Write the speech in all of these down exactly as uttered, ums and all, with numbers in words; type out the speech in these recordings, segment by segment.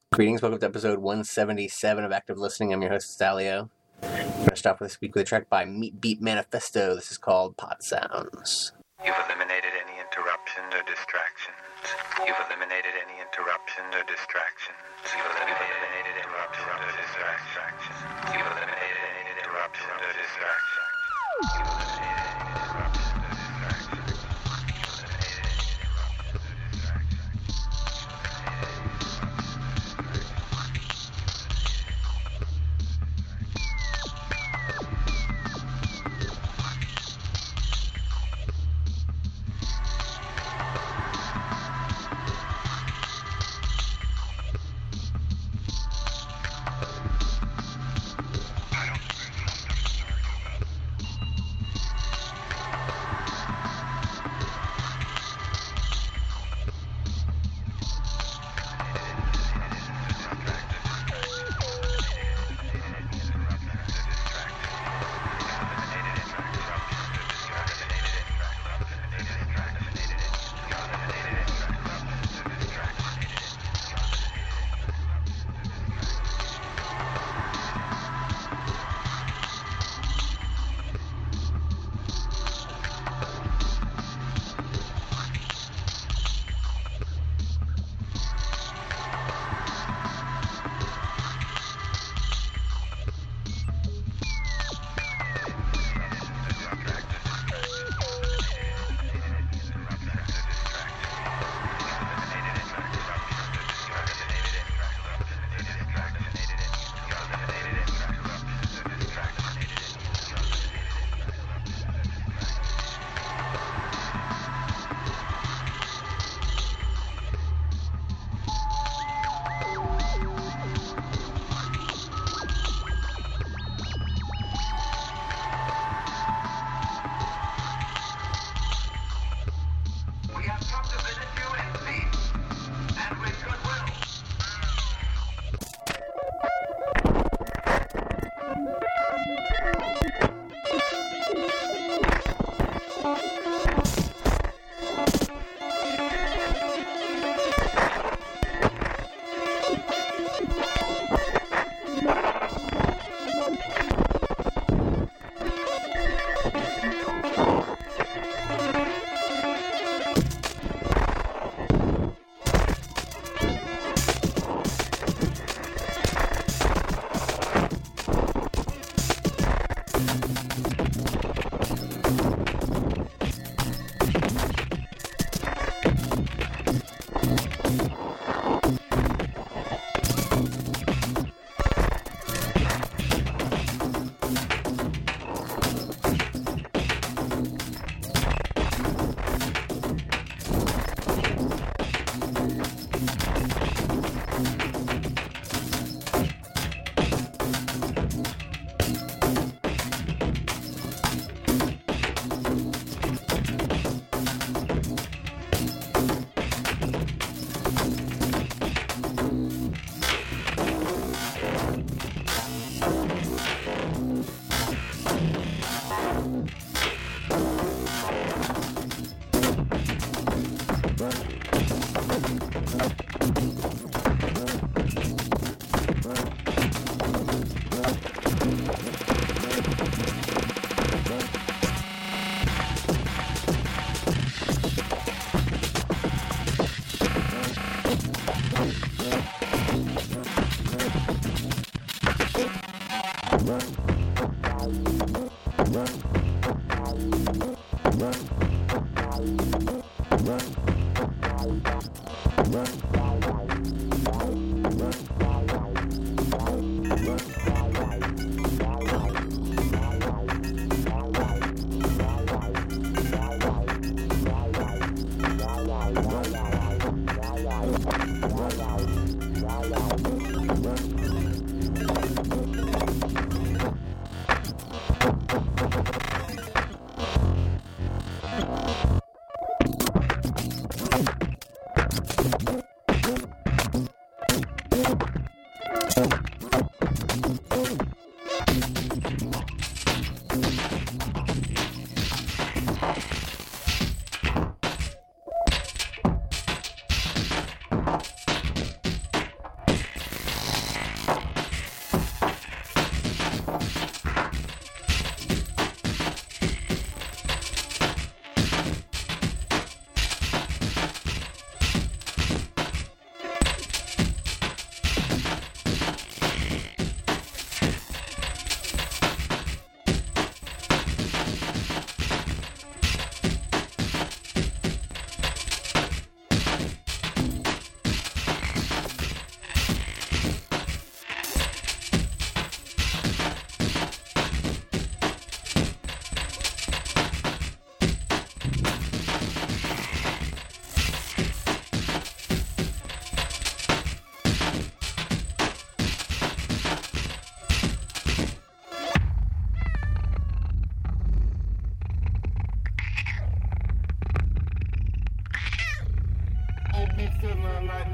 Greetings, welcome to episode one seventy-seven of Active Listening. I'm your host, Stalio. We're going to start with this week with a track by Meat Beat Manifesto. This is called Pot Sounds. You've eliminated any interruptions or distractions. You've eliminated any interruptions or distractions. You've eliminated interruptions or distractions. You've eliminated any interruptions or distractions. You've eliminated any interruptions or distractions.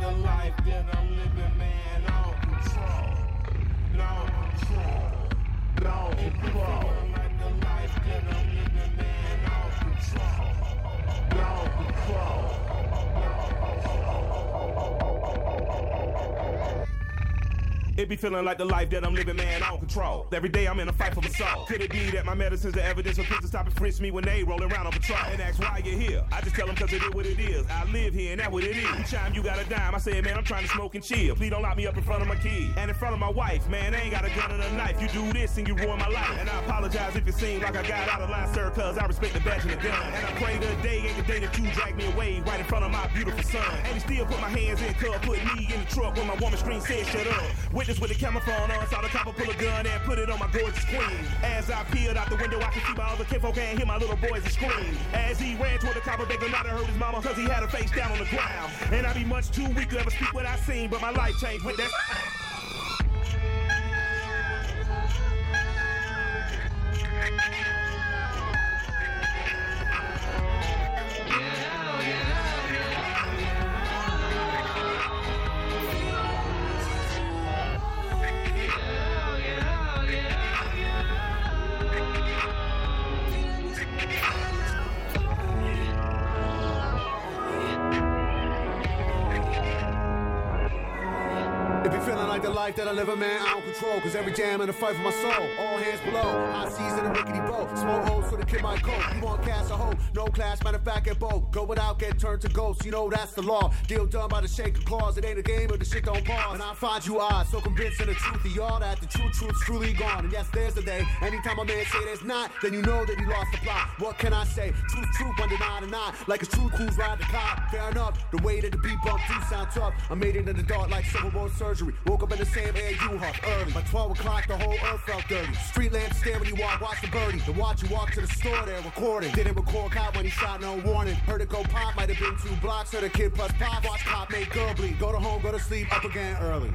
the life that I'm living, man, no control. No control. No control. Like the life that I'm living, man, no control. No control. It be feeling like the life that I'm living, man, I don't control. Every day I'm in a fight for my soul. Could it be that my medicine's the evidence for kids to stop and frisk me when they rolling around on patrol? And ask why you're here. I just tell them cause it is what it is. I live here and that's what it is. Each time you got a dime, I say, man, I'm trying to smoke and chill. Please don't lock me up in front of my kid. And in front of my wife, man, I ain't got a gun and a knife. You do this and you ruin my life. And I apologize if it seems like I got out of line, sir, cause I respect the badge and the gun. And I pray the day ain't the day that you drag me away right in front of my beautiful son. And he still put my hands in cuz, put me in the truck when my woman scream said shut up. Witness with the camera phone on, saw the copper pull a gun and put it on my gorgeous queen. As I peered out the window, I could see my other kinfolk and hear my little boys scream. As he ran toward the copper, begging not to hurt his mama, cause he had her face down on the ground. And I be much too weak to ever speak what I seen, but my life changed with that. The life that I live, a man, I don't control. Cause every day I'm in a fight for my soul. All hands below, high seas in a rickety boat. Small holes so the kid might cope. You want cast a hope, no class, matter of fact, get both. Go without, get turned to ghost. You know that's the law. Deal done by the shake of claws. It ain't a game, but the shit don't pause. And I find you odd, so convinced of the truth of y'all that the true truth's truly gone. And yes, there's the day. Anytime a man say there's not, then you know that he lost the plot. What can I say? Truth, truth, one deny to not. Like a true who's ride the cop. Fair enough, the way that the beat bump do sound tough. I made it in the dark like Civil War surgery. Woke up in the same air you huff early. By twelve o'clock, the whole earth felt dirty. Street lamps stare when you walk, watch the birdie. Then watch you walk to the store there recording. Didn't record cop when he shot, no warning. Heard it go pop, might have been two blocks. Heard a kid plus pop, watch cop make girl bleed. Go to home, go to sleep, up again early.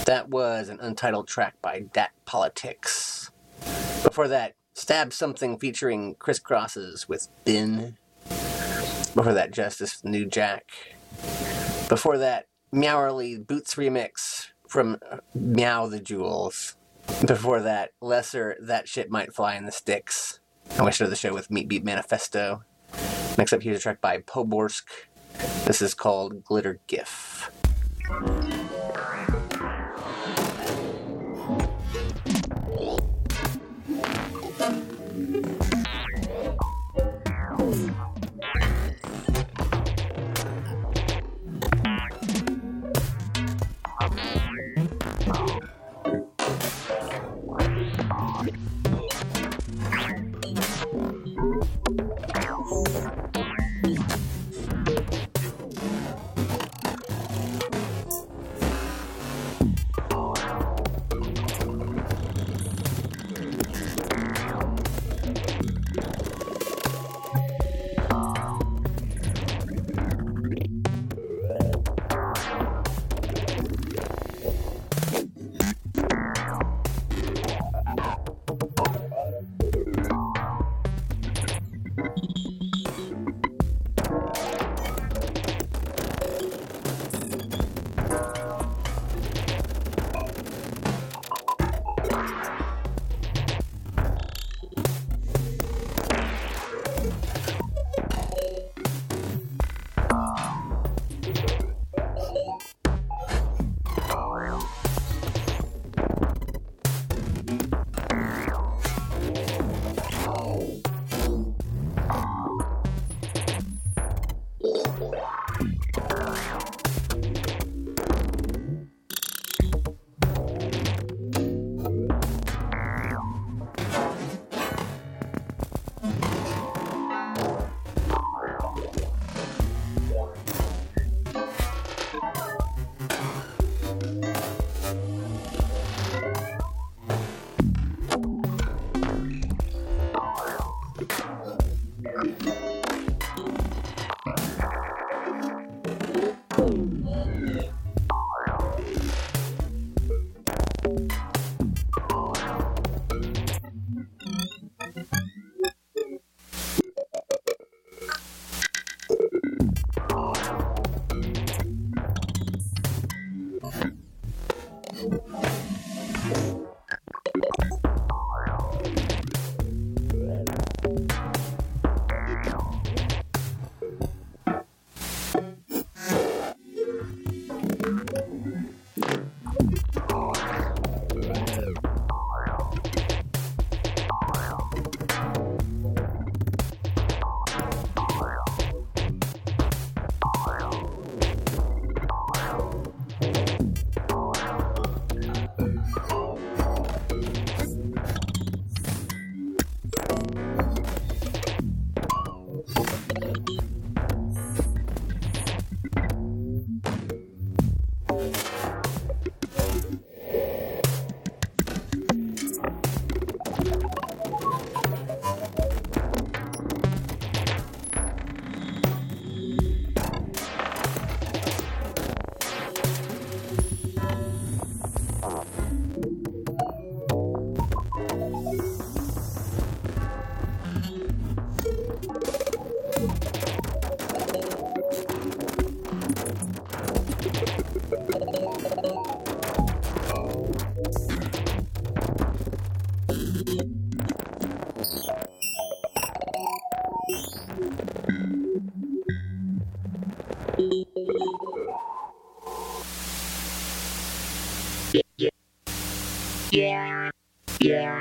That was an untitled track by Dat Politics. Before that, Stab Something featuring Criss Crosses with Bin. Before that, Justice New Jack. Before that, Meowerly Boots remix from Meow the Jewels. Before that, Lesser That Shit Might Fly in the Sticks. And we started the show with Meat Beat Manifesto. Next up, here's a track by Poborsk. This is called Glitter GIF. Yeah. Yeah.